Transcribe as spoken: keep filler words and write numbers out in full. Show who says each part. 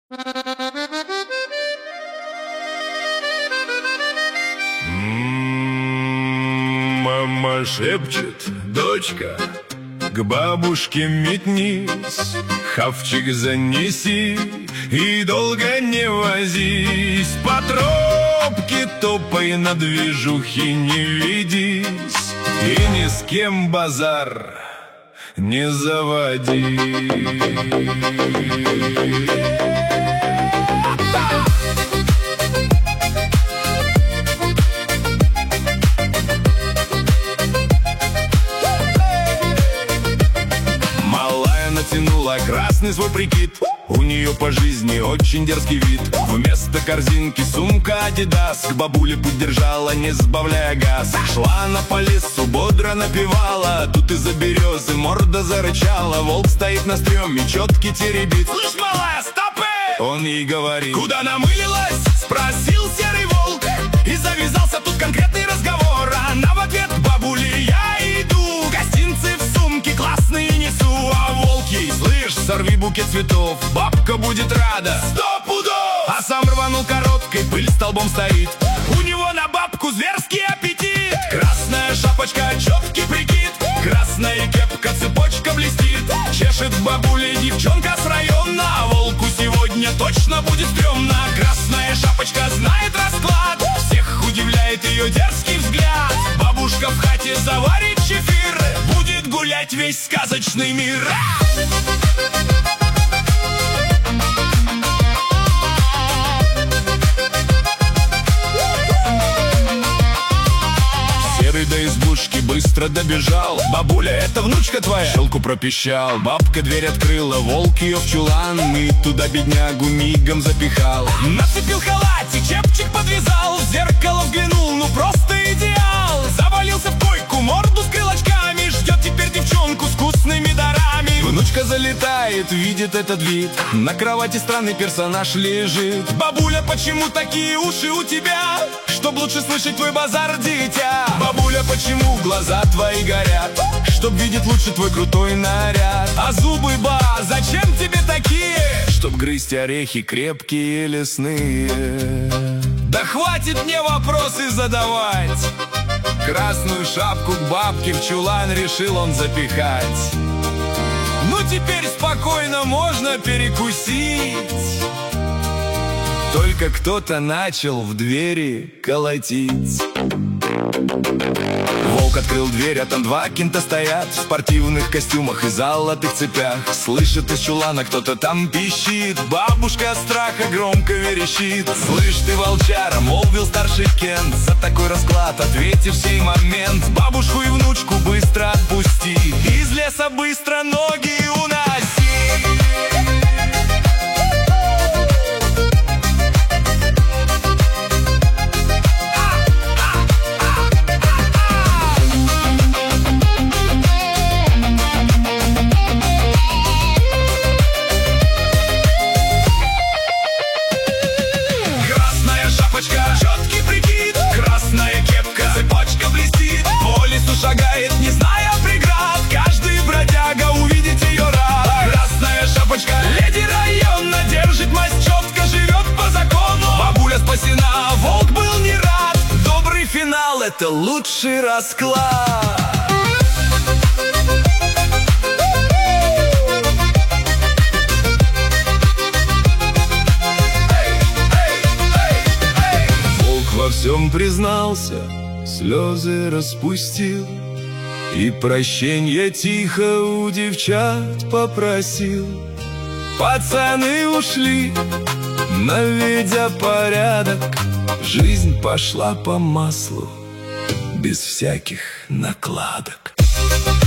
Speaker 1: Мама шепчет: дочка, к бабушке метнись, хавчик занеси и долго не возись. По тропке топай, на движухи не ведись, и ни с кем базар не заводи. Натянула красный свой прикид, у нее по жизни очень дерзкий вид. Вместо корзинки сумка Адидас, к бабуле путь держала, не сбавляя газ. Шла она по лесу, бодро напевала, тут из-за березы морда зарычала. Волк стоит на стреме, четки теребит. Слышь, малая, стопы! Он ей говорит: куда намылилась? Спросил серый волк, и завязался тут конкретный разговор. Она в ответ: к бабуле я иду, гостинцы в сумке классные несу. А волк ей: слышь, сорви букет цветов, бабка будет рада сто пудов. А сам рванул короткой, пыль столбом стоит, у него на бабку зверский аппетит. Красная шапочка, четкий прикид, красная кепка, цепочка блестит. Чешет бабуля девчонка с района, а волку сегодня точно будет стрёмно. Красная шапочка знает расклад, всех удивляет ее дерзкий взгляд. Бабушка в хате заварит чефир, будет гулять весь сказочный мир. Серый до избушки быстро добежал, бабуля, это внучка твоя? Щелку пропищал, бабка дверь открыла, волк ее в чулан, и туда беднягу мигом запихал. Нацепил халатик, чепчик подвязал, в зеркало взглянул, ну просто идеал. Завалился в койку, морду скрыл очками, ждет теперь девчонку с вкусными дарами. Внучка залетает, видит этот вид, на кровати странный персонаж лежит. Бабуля, почему такие уши у тебя? Чтоб лучше слышать твой базар, дитя. Бабуля, почему глаза твои горят? Чтоб видеть лучше твой крутой наряд. А зубы, ба, зачем тебе такие? Чтоб грызть орехи крепкие лесные. Да хватит мне вопросы задавать. Красную шапку к бабке в чулан решил он запихать. Ну теперь спокойно можно перекусить. Только кто-то начал в двери колотить. Волк открыл дверь, а там два кента стоят в спортивных костюмах и золотых цепях. Слышит из чулана, кто-то там пищит, бабушка от страха громко верещит. Слышь ты, волчара, молвил старший кент, за такой расклад ответив сей момент. Бабушку и внучку быстро отпусти, из леса быстро ноги уноси. Четкий прикид, красная кепка, цепочка блестит. По лесу шагает, не зная преград, каждый бродяга увидит ее рад. Красная шапочка, леди района, держит масть четко, живет по закону. Бабуля спасена, волк был не рад. Добрый финал — это лучший расклад. Во всем признался, слезы распустил, и прощенье тихо у девчат попросил. Пацаны ушли, наведя порядок, жизнь пошла по маслу, без всяких накладок.